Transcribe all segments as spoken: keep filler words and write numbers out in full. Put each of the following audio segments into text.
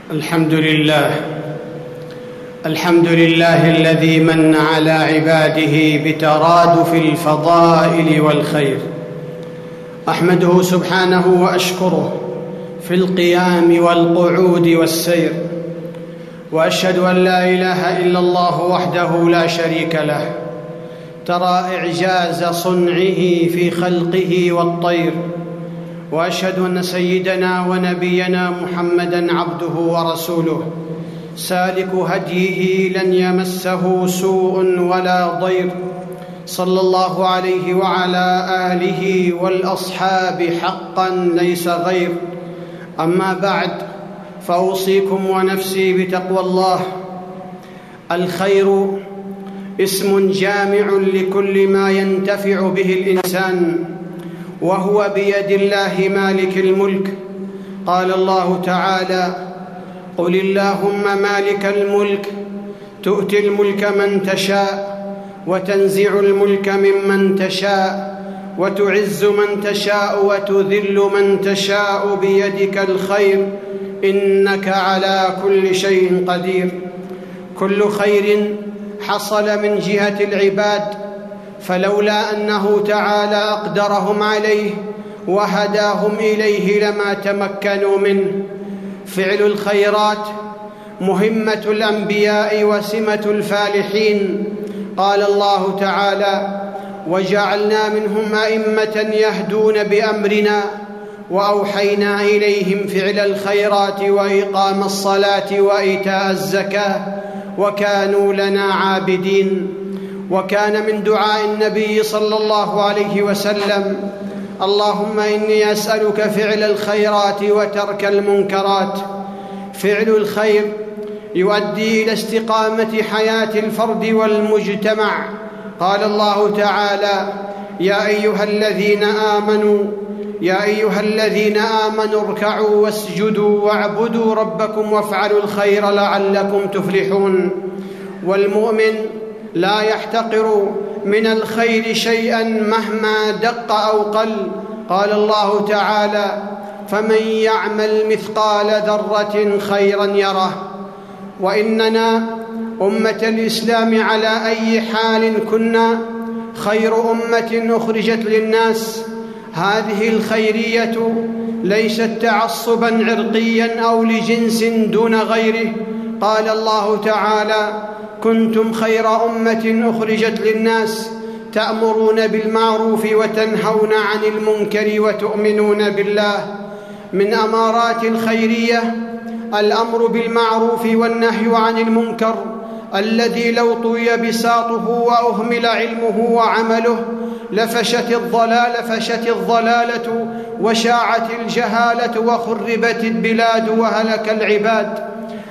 الحمد لله الحمد لله الذي من على عباده بترادف الفضائل والخير. أحمده سبحانه وأشكره في القيام والقعود والسير، وأشهد أن لا إله إلا الله وحده لا شريك له، ترى إعجاز صنعه في خلقه والطير. وأشهد أن سيدنا ونبينا محمدًا عبده ورسوله، سالك هديه لن يمسه سوء ولا ضير، صلى الله عليه وعلى آله والأصحاب حقًا ليس غير. أما بعد، فأوصيكم ونفسي بتقوى الله. الخير اسم جامع لكل ما ينتفع به الإنسان، وهو بيد الله مالك الملك. قال الله تعالى: قل اللهم مالك الملك تؤتي الملك من تشاء وتنزع الملك ممن تشاء وتعز من تشاء وتذل من تشاء بيدك الخير إنك على كل شيء قدير. كل خير حصل من جهة العباد، فلولا أنه تعالى أقدرهم عليه وهداهم إليه لما تمكنوا منه. فعل الخيرات مهمة الأنبياء وسمة الفالحين. قال الله تعالى: وجعلنا منهم أئمة يهدون بأمرنا وأوحينا إليهم فعل الخيرات وإقام الصلاة وإيتاء الزكاة وكانوا لنا عابدين. وكان من دعاء النبي صلى الله عليه وسلم: اللهم إني أسألك فعل الخيرات وترك المنكرات. فعل الخير يؤدي إلى استقامة حياة الفرد والمجتمع. قال الله تعالى: يا أيها الذين آمنوا يا أيها الذين آمنوا اركعوا واسجدوا واعبدوا ربكم وافعلوا الخير لعلكم تفلحون. والمؤمن لا يحتقر من الخير شيئا مهما دق أو قل. قال الله تعالى: فمن يعمل مثقال ذرة خيرا يره. وإننا أمة الإسلام على أي حال كنا خير أمة أخرجت للناس. هذه الخيرية ليست تعصبا عرقيا أو لجنس دون غيره. قال الله تعالى: كنتم خير أمة أخرجت للناس تأمرون بالمعروف وتنهون عن المنكر وتؤمنون بالله. من أمارات الخيرية الأمر بالمعروف والنهي عن المنكر، الذي لو طوي بساطه وأهمل علمه وعمله لفشت الضلال فشت الضلالة وشاعت الجهالة وخربت البلاد وهلك العباد.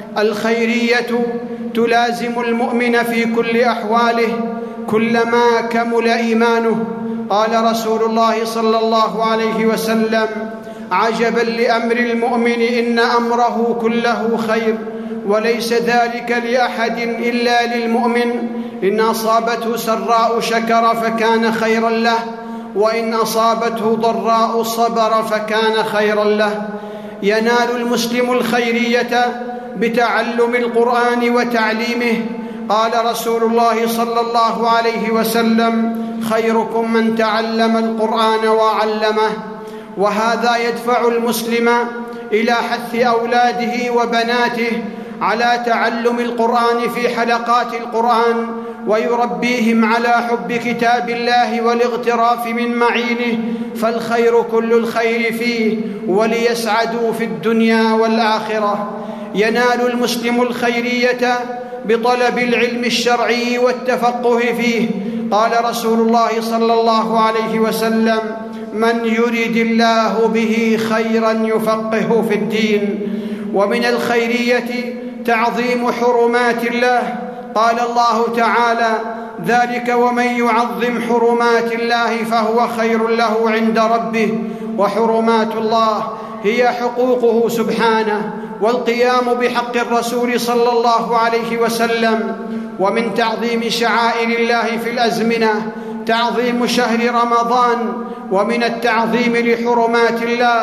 الخيرية تلازم المؤمن في كل أحواله كلما كمل إيمانه. قال رسول الله صلى الله عليه وسلم: عجبا لأمر المؤمن إن أمره كله خير، وليس ذلك لأحد إلا للمؤمن. إن أصابته سراء شكر فكان خيرا له، وإن أصابته ضراء صبر فكان خيرا له. ينال المسلم الخيرية بتعلم القرآن وتعليمه. قال رسول الله صلى الله عليه وسلم: خيركم من تعلم القرآن وعلمه. وهذا يدفع المسلم إلى حث أولاده وبناته على تعلم القرآن في حلقات القرآن، ويربيهم على حب كتاب الله والاغتراف من معينه، فالخير كل الخير فيه، وليسعدوا في الدنيا والآخرة. ينال المسلم الخيرية بطلب العلم الشرعي والتفقه فيه. قال رسول الله صلى الله عليه وسلم: من يرد الله به خيرا يفقهه في الدين. ومن الخيرية تعظيم حرمات الله. قال الله تعالى: ذلك ومن يعظم حرمات الله فهو خير له عند ربه. وحرمات الله هي حقوقه سبحانه والقيام بحق الرسول صلى الله عليه وسلم. ومن تعظيم شعائر الله في الأزمنة تعظيم شهر رمضان. ومن التعظيم لحرمات الله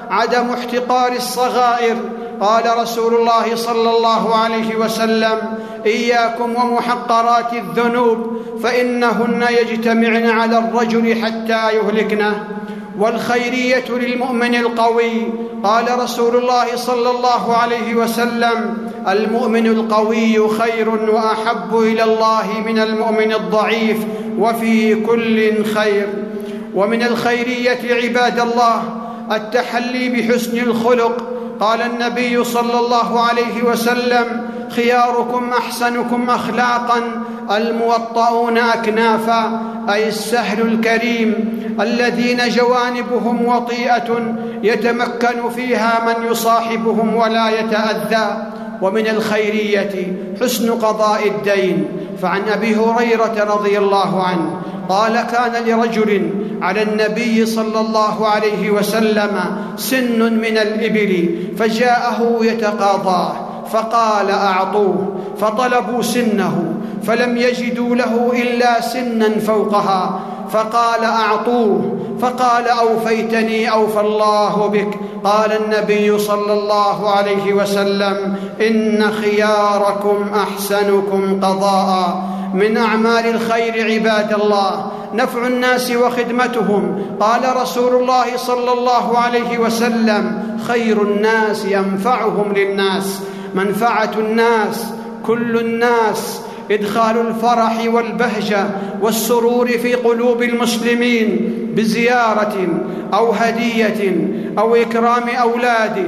عدم احتقار الصغائر. قال رسول الله صلى الله عليه وسلم: إياكم ومحقرات الذنوب فإنهن يجتمعن على الرجل حتى يهلكنه. والخيرية للمؤمن القوي. قال رسول الله صلى الله عليه وسلم: المؤمن القوي خير وأحب إلى الله من المؤمن الضعيف، وفي كل خير. ومن الخيرية عباد الله التحلي بحسن الخلق. قال النبي صلى الله عليه وسلم: خياركم أحسنكم أخلاقا الموطؤون أكنافا، أي السهل الكريم الذين جوانبهم وطيئة يتمكن فيها من يصاحبهم ولا يتأذى. ومن الخيرية حسن قضاء الدين. فعن أبي هريرة رضي الله عنه قال: كان لرجل على النبي صلى الله عليه وسلم سن من الإبل فجاءه يتقاضاه فقال: أعطوه. فطلبوا سنه فلم يجدوا له إلا سنا فوقها فقال: أعطوه. فقال: أوفيتني أوفى الله بك. قال النبي صلى الله عليه وسلم: إن خياركم أحسنكم قضاء. من أعمال الخير عباد الله نفع الناس وخدمتهم. قال رسول الله صلى الله عليه وسلم: خير الناس ينفعهم للناس. منفعة الناس كل الناس، إدخال الفرح والبهجة والسرور في قلوب المسلمين بزيارة أو هدية أو إكرام أولاده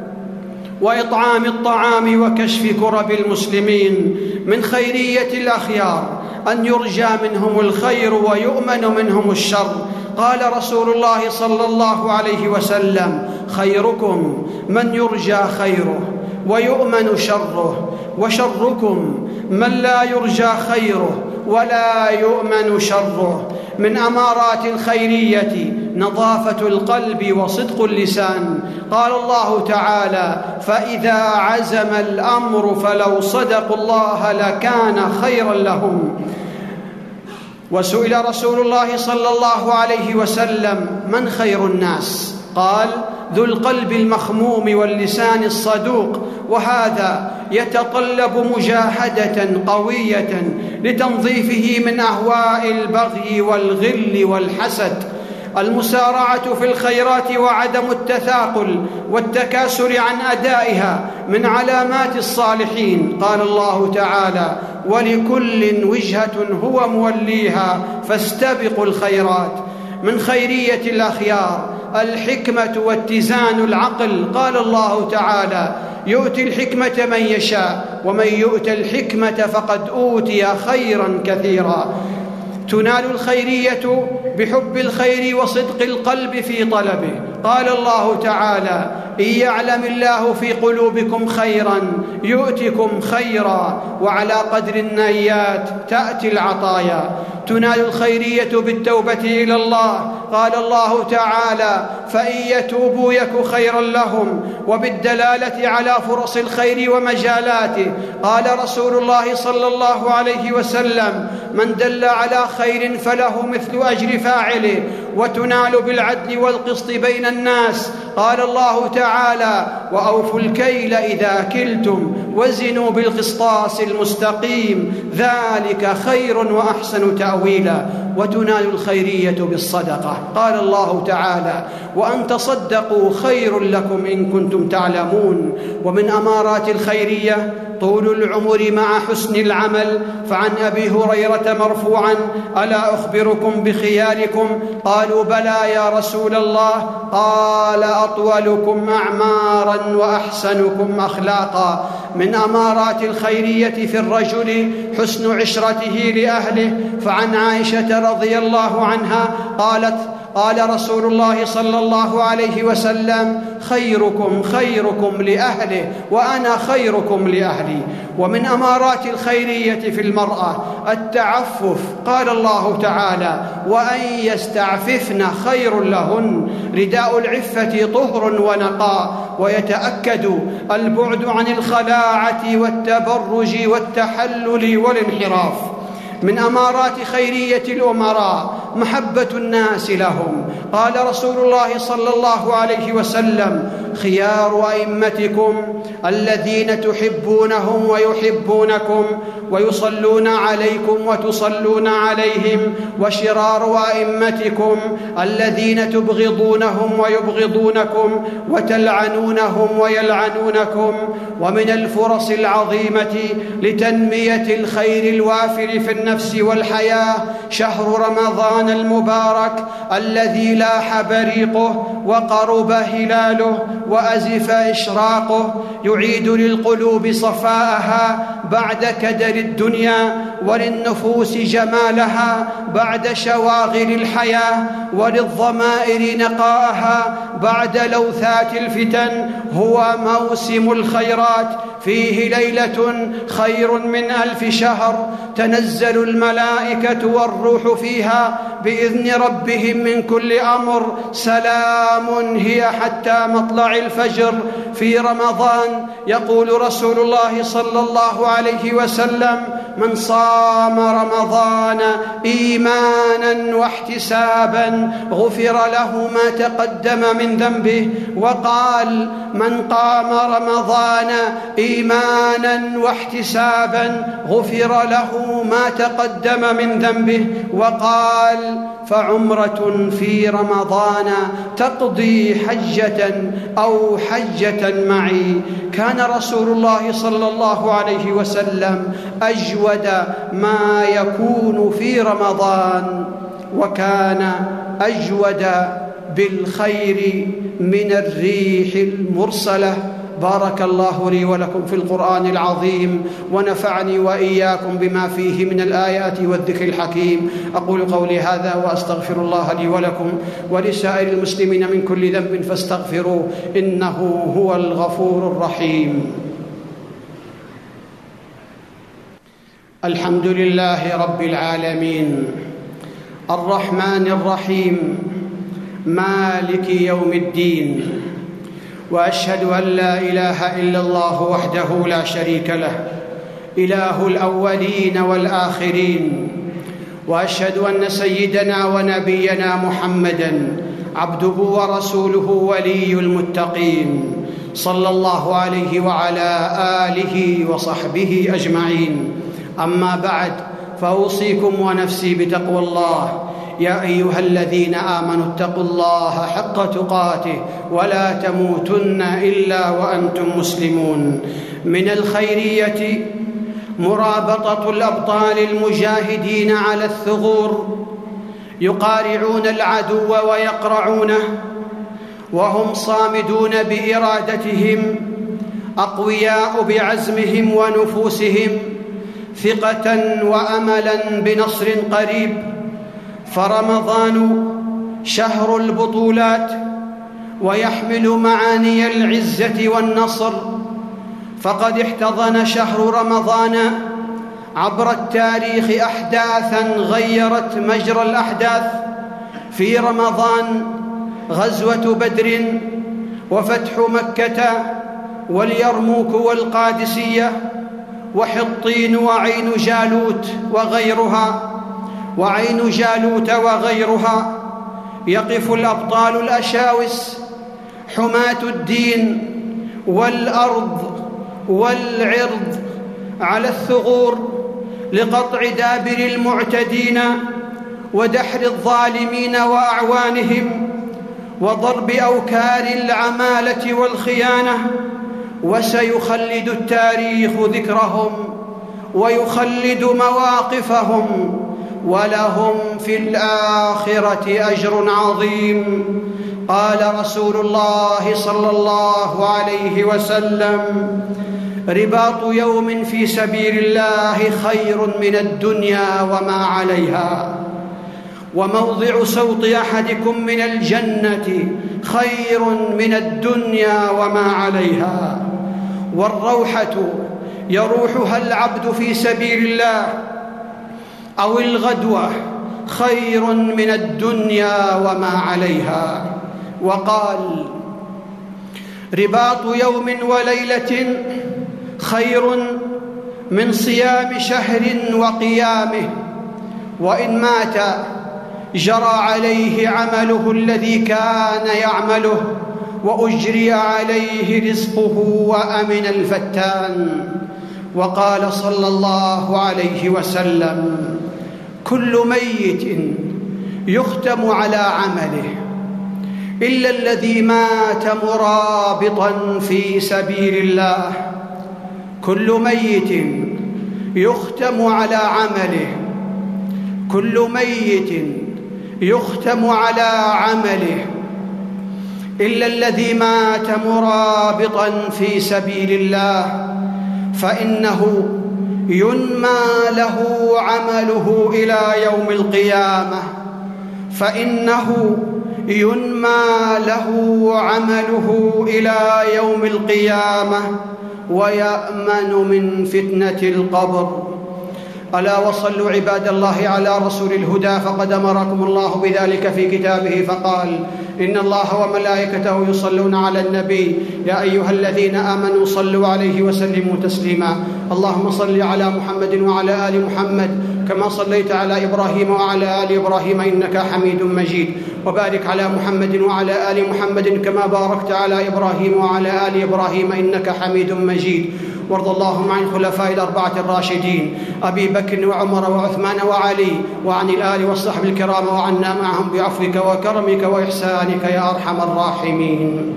وإطعام الطعام وكشف كرب المسلمين. من خيرية الأخيار أن يرجى منهم الخير ويؤمن منهم الشر. قال رسول الله صلى الله عليه وسلم: خيركم من يرجى خيره ويؤمن شره، وشركم من لا يرجى خيره ولا يؤمن شره. من أمارات الخيرية نظافة القلب وصدق اللسان. قال الله تعالى: فإذا عزم الأمر فلو صدقوا الله لكان خيرا لهم. وسئل رسول الله صلى الله عليه وسلم: من خير الناس؟ قال: ذو القلب المخموم واللسان الصدوق. وهذا يتطلب مجاهدة قوية لتنظيفه من أهواء البغي والغل والحسد. المسارعة في الخيرات وعدم التثاقل والتكاسل عن أدائها من علامات الصالحين. قال الله تعالى: ولكل وجهة هو موليها فاستبقوا الخيرات. من خيرية الأخيار الحكمة واتزان العقل. قال الله تعالى: يؤتي الحكمة من يشاء ومن يؤت الحكمة فقد أوتي خيرا كثيرا. تنال الخيرية بحب الخير وصدق القلب في طلبه. قال الله تعالى: إن يعلم الله في قلوبكم خيرا يؤتكم خيرا، وعلى قدر النيات تأتي العطايا. تنال الخيرية بالتوبة إلى الله. قال الله تعالى: فإن يتوبوا يك خيرا لهم، وبالدلالة على فرص الخير ومجالاته. قال رسول الله صلى الله عليه وسلم: من دل على خير فله مثل أجر فاعله، وتنال بالعدل والقسط بين الناس. قال الله تعالى: وأوفوا الكيل إذا كلتم وزنوا بالقسطاس المستقيم ذلك خير وأحسن تأويلا. وتنال الخيرية بالصدقة. قال الله تعالى: وأن تصدقوا خير لكم إن كنتم تعلمون. ومن أمارات الخيرية طول العمر مع حسن العمل. فعن أبي هريرة مرفوعا: ألا أخبركم بخياركم؟ قالوا: بلى يا رسول الله. قال: أطولكم أعمارا وأحسنكم أخلاقا. من أمارات الخيرية في الرجل حسن عشرته لأهله. فعن عائشة رضي الله عنها قالت: قال رسول الله صلى الله عليه وسلم: خيركم خيركم لأهله وأنا خيركم لأهلي. ومن أمارات الخيرية في المرأة التعفف. قال الله تعالى: وأن يستعففن خير لهن. رداء العفة طهر ونقاء، ويتأكد البعد عن الخلاعة والتبرج والتحلل والانحراف. من أمارات خيرية الأمراء محبة الناس لهم. قال رسول الله صلى الله عليه وسلم: خيار أئمتكم الذين تحبونهم ويحبونكم ويصلون عليكم وتصلون عليهم، وشرار أئمتكم الذين تبغضونهم ويبغضونكم وتلعنونهم ويلعنونكم. ومن الفرص العظيمة لتنمية الخير الوافر في النفس والحياة شهر رمضان المبارك الذي لاح بريقه وقرب هلاله وأزف إشراقه، يعيد للقلوب صفاءها بعد كدر الدنيا، وللنفوس جمالها بعد شواغل الحياة، وللضمائر نقاءها بعد لوثات الفتن. هو موسم الخيرات، فيه ليلة خير من ألف شهر، تنزل الملائكة والروح فيها بإذن ربهم من كل أمر، سلام هي حتى مطلع الفجر. في رمضان يقول رسول الله صلى الله عليه وسلم: من صام رمضان إيمانا واحتسابا غفر له ما تقدم من ذنبه. وقال: من قام رمضان إيمانا واحتسابا غفر له ما تقدم من ذنبه. وقال: فعمرة في رمضان تقضي حجة أو حجة معي. كان رسول الله صلى الله عليه وسلم أجود ما يكون في رمضان، وكان أجود بالخير من الريح المرسلة. بارك الله لي ولكم في القرآن العظيم، ونفعني وإياكم بما فيه من الآيات والذكر الحكيم. أقول قولي هذا وأستغفر الله لي ولكم ولسائر المسلمين من كل ذنب فاستغفروه، إنه هو الغفور الرحيم. الحمد لله رب العالمين، الرحمن الرحيم، مالك يوم الدين، وأشهد أن لا إله إلا الله وحده لا شريك له، إله الأولين والآخرين. وأشهد أن سيدنا ونبينا محمدًا عبده ورسوله ولي المتقين، صلى الله عليه وعلى آله وصحبه أجمعين. أما بعد، فأوصيكم ونفسي بتقوى الله. يا أيها الذين آمنوا اتقوا الله حق تقاته ولا تموتن إلا وأنتم مسلمون. من الخيرية مرابطة الأبطال المجاهدين على الثغور، يقارعون العدو ويقرعونه وهم صامدون بإرادتهم، أقوياء بعزمهم ونفوسهم، ثقة وأملا بنصر قريب. فرمضان شهر البطولات، ويحمل معاني العزة والنصر، فقد احتضن شهر رمضان عبر التاريخ أحداثاً غيرت مجرى الأحداث. في رمضان غزوة بدر، وفتح مكة، واليرموك والقادسية، وحطين وعين جالوت وغيرها وعين جالوت وغيرها. يقف الأبطال الأشاوس حماة الدين والأرض والعرض على الثغور لقطع دابر المعتدين ودحر الظالمين وأعوانهم وضرب أوكار العمالة والخيانة. وسيخلد التاريخ ذكرهم ويخلد مواقفهم، ولهم في الآخرة أجر عظيم. قال رسول الله صلى الله عليه وسلم: رباط يوم في سبيل الله خير من الدنيا وما عليها، وموضع سوط أحدكم من الجنة خير من الدنيا وما عليها. والروحة يروحها العبد في سبيل الله أو الغدوة خير من الدنيا وما عليها. وقال: رباط يوم وليلة خير من صيام شهر وقيامه. وإن مات جرى عليه عمله الذي كان يعمله، وأجري عليه رزقه وأمن الفتان. وقال صلى الله عليه وسلم: كل ميت يختم على عمله إلا الذي مات مرابطا في سبيل الله. كل ميت يختم على عمله، كل ميت يختم على عمله إلا الذي مات مرابطا في سبيل الله، فإنه ينمى له عمله إلى يوم القيامة، فإنه ينمى له عمله إلى يوم القيامة ويأمن من فتنة القبر. ألا وصلوا عباد الله على رسول الهدى، فقد أمركم الله بذلك في كتابه فقال: إن الله وملائكته يصلون على النبي يا أيها الذين آمنوا صلوا عليه وسلموا تسليما. اللهم صل على محمد وعلى آل محمد كما صليت على إبراهيم وعلى آل إبراهيم إنك حميد مجيد، وبارك على محمد وعلى آل محمد كما باركت على إبراهيم وعلى آل إبراهيم إنك حميد مجيد. وارض اللهم عن الخلفاء الأربعة الراشدين أبي بكر وعمر وعثمان وعلي، وعن الآل والصحب الكرام، وعنا معهم بعفوك وكرمك وإحسانك يا أرحم الراحمين.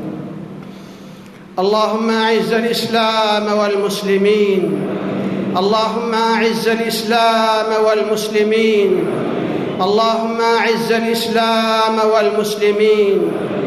اللهم أعز الإسلام والمسلمين، اللهم أعز الإسلام والمسلمين، اللهم أعز الإسلام والمسلمين،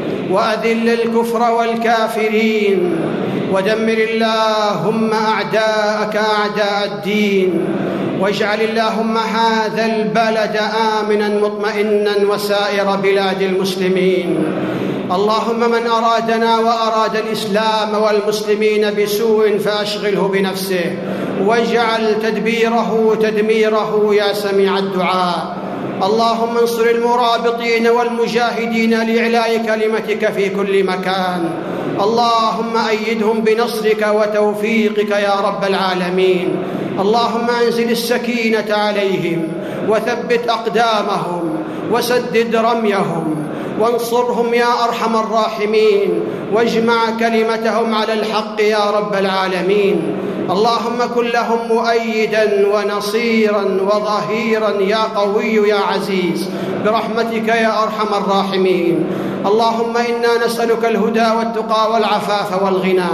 وأذل الكفر والكافرين، ودمر اللهم أعداءك أعداء الدين، واجعل اللهم هذا البلد آمنا مطمئنا وسائر بلاد المسلمين. اللهم من أرادنا وأراد الإسلام والمسلمين بسوء فأشغله بنفسه، واجعل تدبيره تدميره يا سميع الدعاء. اللهم انصر المرابطين والمجاهدين لإعلاء كلمتك في كل مكان. اللهم أيدهم بنصرك وتوفيقك يا رب العالمين. اللهم أنزل السكينة عليهم وثبت أقدامهم وسدد رميهم وانصرهم يا أرحم الراحمين، واجمع كلمتهم على الحق يا رب العالمين. اللهم كن لهم مؤيدا ونصيرا وظهيرا يا قوي يا عزيز برحمتك يا أرحم الراحمين. اللهم إنا نسألك الهدى والتقى والعفاف والغنى.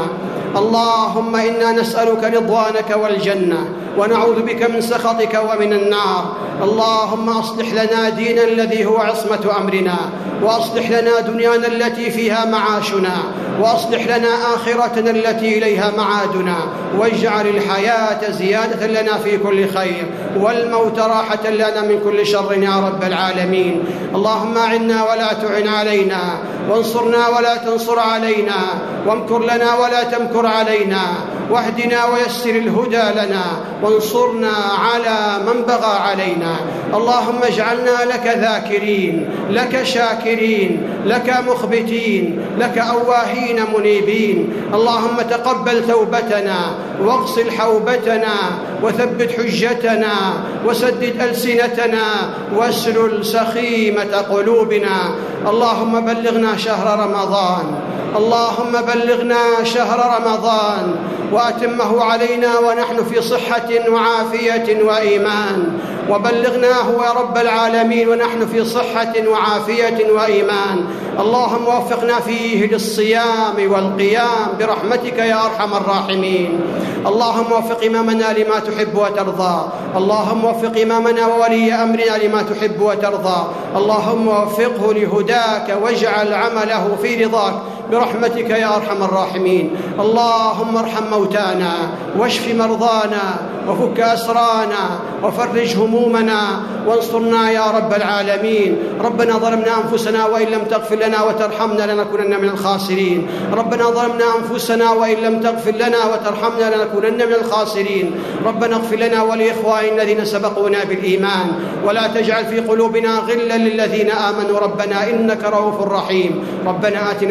اللهم إنا نسألك رضوانك والجنة، ونعوذ بك من سخطك ومن النار. اللهم أصلح لنا دينا الذي هو عصمة أمرنا، وأصلح لنا دنيانا التي فيها معاشنا، وأصلح لنا آخرتنا التي إليها معادنا، واجعل الحياة زيادة لنا في كل خير، والموت راحة لنا من كل شر يا رب العالمين. اللهم أعنا ولا تعن علينا، وانصرنا ولا تنصر علينا، وامكر لنا ولا تمكر علينا، واهدنا ويسر الهدى لنا، وانصرنا على من بغى علينا. اللهم اجعلنا لك ذاكرين، لك شاكرين، لك مخبتين، لك أواهين منيبين. اللهم تقبل توبتنا، واغسل حوبتنا، وثبت حجتنا، وسدد ألسنتنا، واسلل سخيمة قلوبنا. اللهم بلغنا شهر رمضان، اللهم بلغنا شهر رمضان وأتمه علينا ونحن في صحة وعافية وإيمان، وبلغناه يا رب العالمين ونحن في صحة وعافية وإيمان. اللهم وفقنا فيه للصيام والقيام برحمتك يا أرحم الراحمين. اللهم وفق إمامنا لما تحب وترضى، اللهم وفق إمامنا وولي أمرنا لما تحب وترضى. اللهم وفقه لهداك، واجعل عمله في رضاك برحمتك يا أرحم الراحمين. اللهم ارحم موتانا، واشف مرضانا، وفك أسرانا، وفرج همومنا، وانصرنا يا رب العالمين. ربنا ظلمنا أنفسنا وإن لم تغفر لنا وترحمنا لنكونن من الخاسرين. ربنا ظلمنا أنفسنا وإن لم تغفر لنا وترحمنا لنكونن من الخاسرين. ربنا اغفر لنا ولإخواننا الذين سبقونا بالإيمان، ولا تجعل في قلوبنا غلا للذين آمنوا. ربنا إنك رؤوف رحيم. ربنا آتنا في الدنيا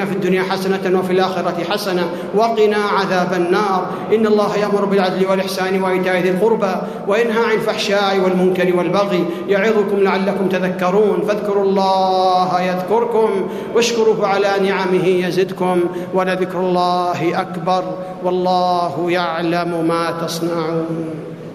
حسنة وفي الآخرة حسنة وقنا عذاب النار. إن الله يأمر بالعدل والإحسان وإيتاء ذي القربى وينهى عن الفحشاء والمنكر والبغي يعظكم لعلكم تذكرون. فاذكروا الله يذكركم واشكروه على نعمه يزدكم ولذكر الله أكبر والله يعلم ما تصنعون.